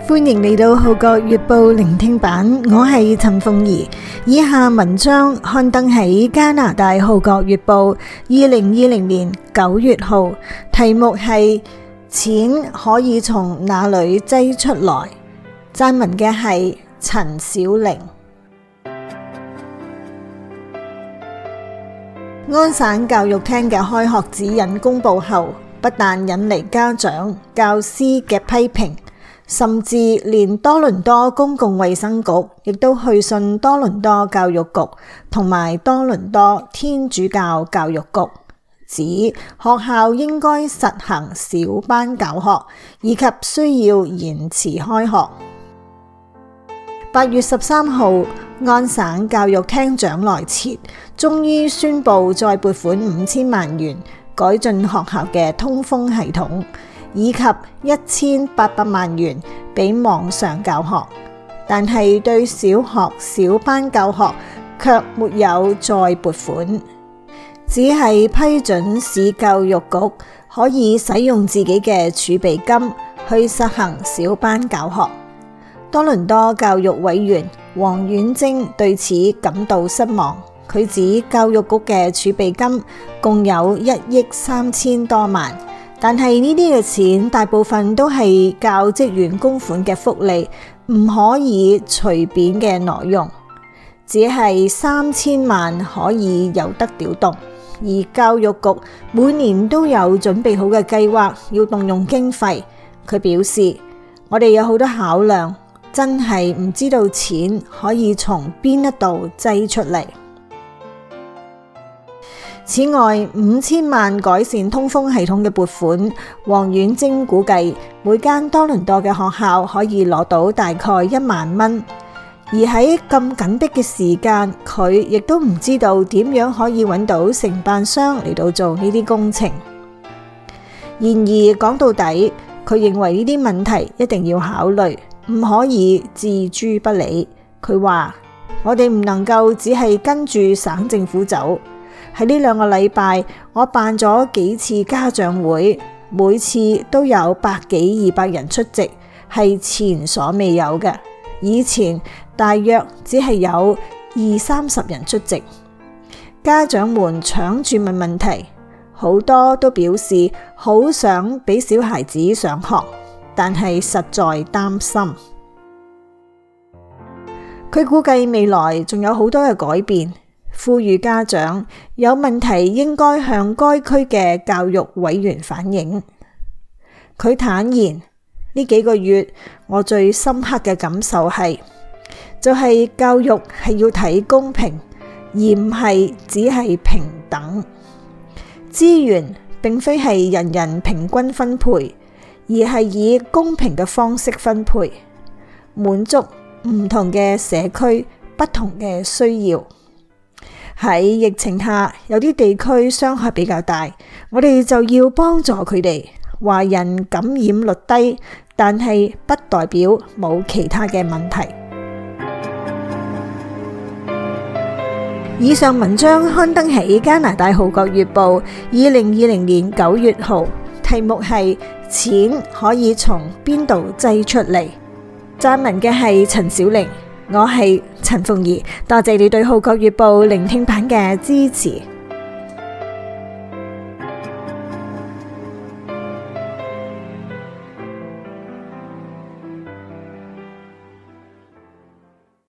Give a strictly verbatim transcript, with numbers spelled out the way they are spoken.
歡迎嚟到《號角月報》聆聽版，我係陳鳳儀。以下文章刊登喺加拿大《號角月報》二零二零年九月號，題目係錢可以從哪裏擠出來？撰文嘅係陳小玲。安省教育廳嘅開學指引公布後，不但引嚟家長、教師嘅批評，甚至連多倫多公共衛生局亦都去信多倫多教育局同埋多倫多天主教教育局，指學校應該實行小班教學，以及需要延遲開學。八月十三號，安省教育廳長來切終於宣布再撥款五千萬元改進學校嘅通風系統，以及一千八百萬元俾網上教學，但係對小學小班教學卻沒有再撥款，只係批准市教育局可以使用自己嘅儲備金去實行小班教學。多倫多教育委員黃婉貞對此感到失望，佢指教育局嘅儲備金共有一億三千多萬，但係呢啲嘅錢大部分都係教職員供款嘅福利，唔可以隨便嘅挪用，只係三千萬可以有得調動，而教育局每年都有準備好嘅計劃要動用經費。佢表示，我哋有好多考量，真係唔知道錢可以從邊一度擠出嚟。此外，五千萬改善通風系統嘅撥款，黃婉貞估計每間多倫多嘅學校可以攞到大概一萬蚊。而喺咁緊迫嘅時間，佢亦都唔知道點樣可以揾到承辦商嚟到做呢啲工程。然而講到底，佢認為呢啲問題一定要考慮，唔可以置諸不理。佢話：我哋唔能夠只係跟住省政府走。喺呢兩個禮拜，我辦咗幾次家長會，每次都有百幾二百人出席，係前所未有嘅。以前大約只係有二三十人出席。家長們搶住問問題，好多都表示好想俾小孩子上學，但係實在擔心。佢估計未來仲有好多嘅改變，呼籲家長有問題應該向該區嘅教育委員反映。佢坦言，呢幾個月我最深刻嘅感受係，就係教育係要睇公平，而唔係只係平等。資源並非係人人平均分配，而係以公平嘅方式分配，滿足唔同嘅社區不同嘅需要。喺疫情下，有啲地區傷害比較大，我哋就要幫助佢哋。華人感染率低，但係不代表冇其他嘅問題。以上文章刊登喺加拿大《號角月報》二零二零年九月號，題目係錢可以從邊度擠出嚟？撰文嘅係陳小玲，我係陳鳳儀，多謝你對《號角月報》聆聽版嘅支持。